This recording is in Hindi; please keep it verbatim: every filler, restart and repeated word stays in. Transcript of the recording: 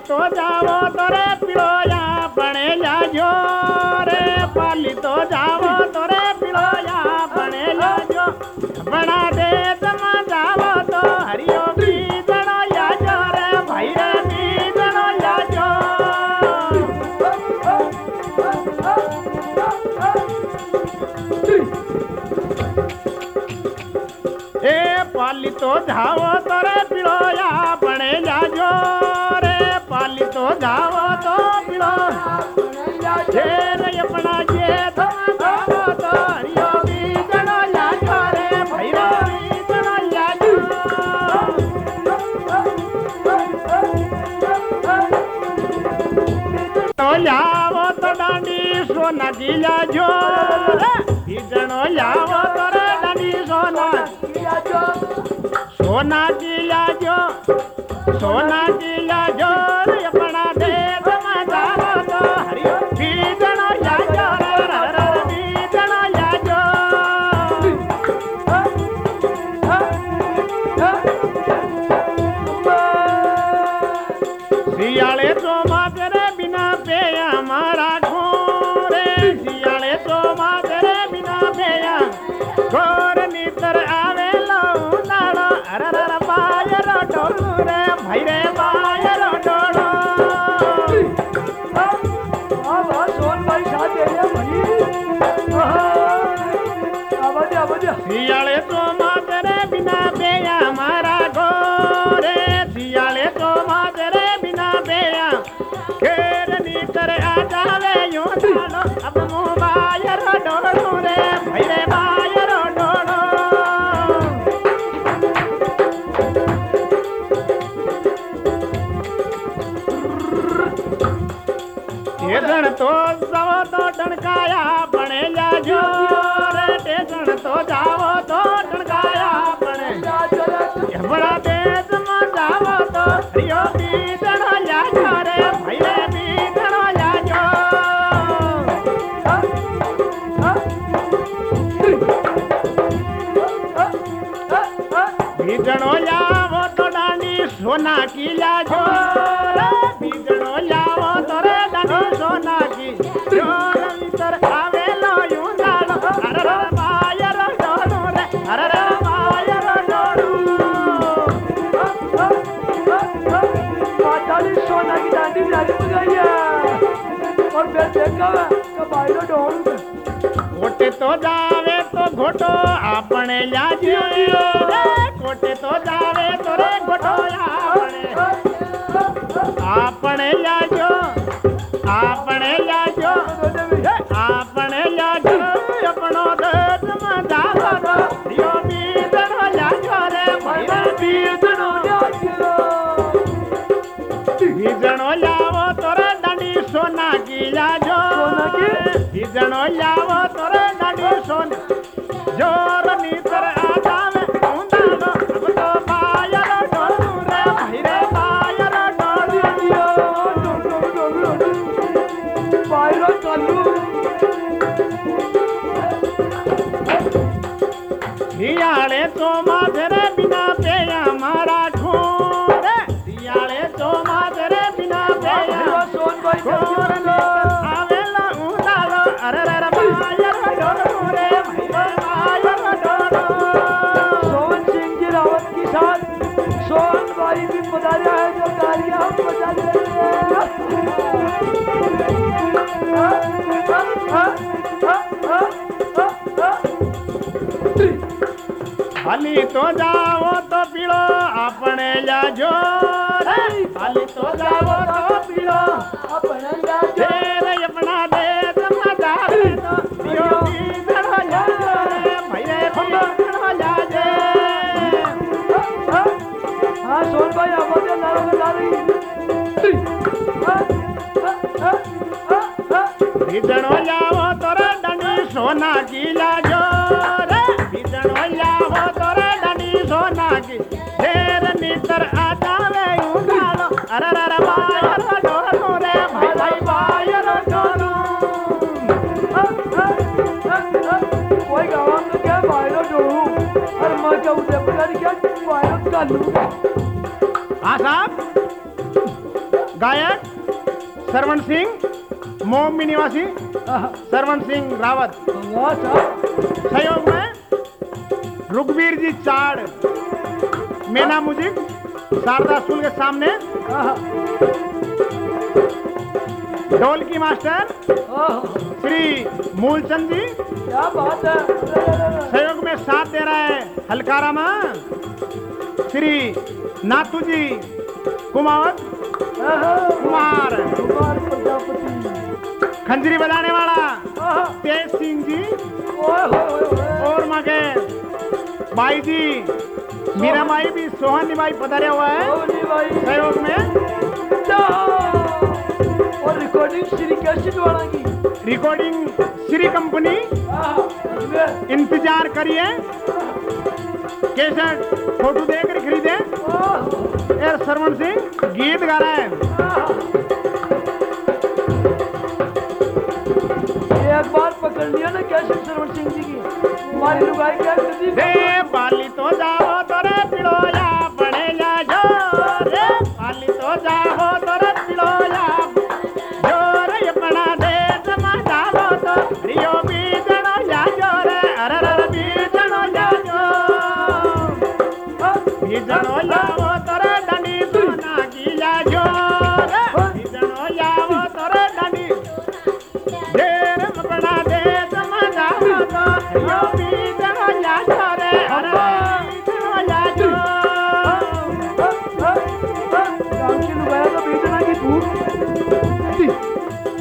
तो जावो तो रे पिलो या बने जाजो रे पाली तो जावो तो रे पिलो या बने जाजो बना दे तमा जावो तो हरियो बीजनो याजो रे भाई रे बीजनो याजो ए पाली तो जावो तो रे पिलो या बने जाजो रे पाली तो जावो तो पिलो रे अपना जे तमा जावो तो हरियो बीजनो याजो रे भाई रे बीजनो याजो तो लावो तो डांडी सोना की लाजो रे बीजनो लावो तो रे डांडी सोना सोना की लाजो सोना की लाजो रे अपना दे तमा जावो तो हरियो बीजनो लाजो रे रे बीजनो लाजो सियाले तो तेरे बिना पे हमारा घोरे सियाले तो तेरे बिना पे घोर नितर आवे लो नालो अरे रे बायर डोलू रे भाई रे बायर डोलो हां हां सोन भाई साथ दे रे भाई आवाज आवाज सियाले तो तेरे बिना पे हमारा घोरे सियाले तो तेरे बिना पे खेर नीतर आ जावे यूं डालो अब मुँह बायर डोलो रे भाई रे बायर डोलो टेसन तो जावो तो टणकाया बने जाजो रे टेसन तो जावो तो टणकाया बने जाजो बड़ा देश में जावो तो हरियो बीजनो लाजो रे भाई रे बीजनो लाजो बीजनो लावो तो डांडी सोना की लाजो रे बीजनो लावो तो रे डांडी सोना की जोर भीतर आवे लो यूं डालो अरे रे बायर डोलू रे अरे रे बायर डोलू पाटाली सोना की डांडी जाली बजाई और फिर देखा कि बायर डोलू कोटे तो जावे तो घोटो अपने लाजो रे कोटे तो जावे तो रे घोटो अपने अपने लाजो अपने लाजो अपने लाजो अपनो देश में जावो तो हरियो बीजनो लाजो रे भाई रे बीजनो लाजो बीजनो लावो तो रे डांडी सोना की लाजो बीजनो लावो तो रे डांडी सोना जोर नीतर आ जावे ऊंडालो अब तो बायर डोलू रे भाई रे बायर डोलू बायर चालू सियाले तो तेरे बिना पे हमारा घोर सियाले तो तेरे बिना पे सोन भाई आवे ला ऊंडालो अरे रे बायर डोलू रे भाई रे बायर डोलू सोन सिंह जी रावत के साथ सोन भाई भी पधारा है जो गालियां हम बजा रहे खाली तो जाओ तो पीलो अपने लाजो रे खाली तो जाओ तो पीलो अपने लाजो रे अपना दे तमा जावे तो पियो बीजनो लाजो रे भाई रे बीजनो लाजो हां सोन भाई आवाज लाओ लारी बीजनो लाओ तो रे डांडी सोना की लाजो रे बीजनो लाओ तो रे डांडी सोना की ढेर नीतर आ जावे यूं डालो अरे रे बायर डोलू रे भाई भाई बायर डोलू कोई गाँव में क्या बायर डोलू अरे मैं क्या उधर पर क्या बायर चालू हाँ साहब गायक सरवण सिंह मोमी निवासी सरवण सिंह रावत। सहयोग में रुकबीर जी चाड़ मेना म्यूजिक शारदा स्कूल के सामने। ढोलकी मास्टर श्री मूलचंद जी। क्या बात है। सहयोग में साथ दे रहा है हलकारा में श्री नाथू जी कुमावत कुमार कुमार प्रजापति। खंजरी बजाने वाला तेज सिंह जी और मगे भाई जी मीरा माई भी सोहन भाई पधारे हुआ है सहयोग में। और रिकॉर्डिंग श्री कैसेट वाला की रिकॉर्डिंग श्री कंपनी इंतजार करिए कैसेट फोटो देकर खरीदे। यार सरवण सिंह गीत गा रहा है। एक बार पकड़ लिया ना कैसेट सरवण सिंह जी की हमारी लुगाई क्या करती रे बाली तो जाओ तोरे पिड़ोया बड़े या जो रे बाली तो जाओ तोरे पिड़ोया जो रे बना दे जमा जाओ तो रियो भी जनो या जो रे अरे रे भी जनो या जो भी जनो यावो तोरे डंडी सोना की या जो रे भी जनो यावो तोरे डंडी देर बना दे जमा जाओ तो रियो भी जनो या जो रे अरे भी जनो या जो काम की लुगाया तो बेचना की धूप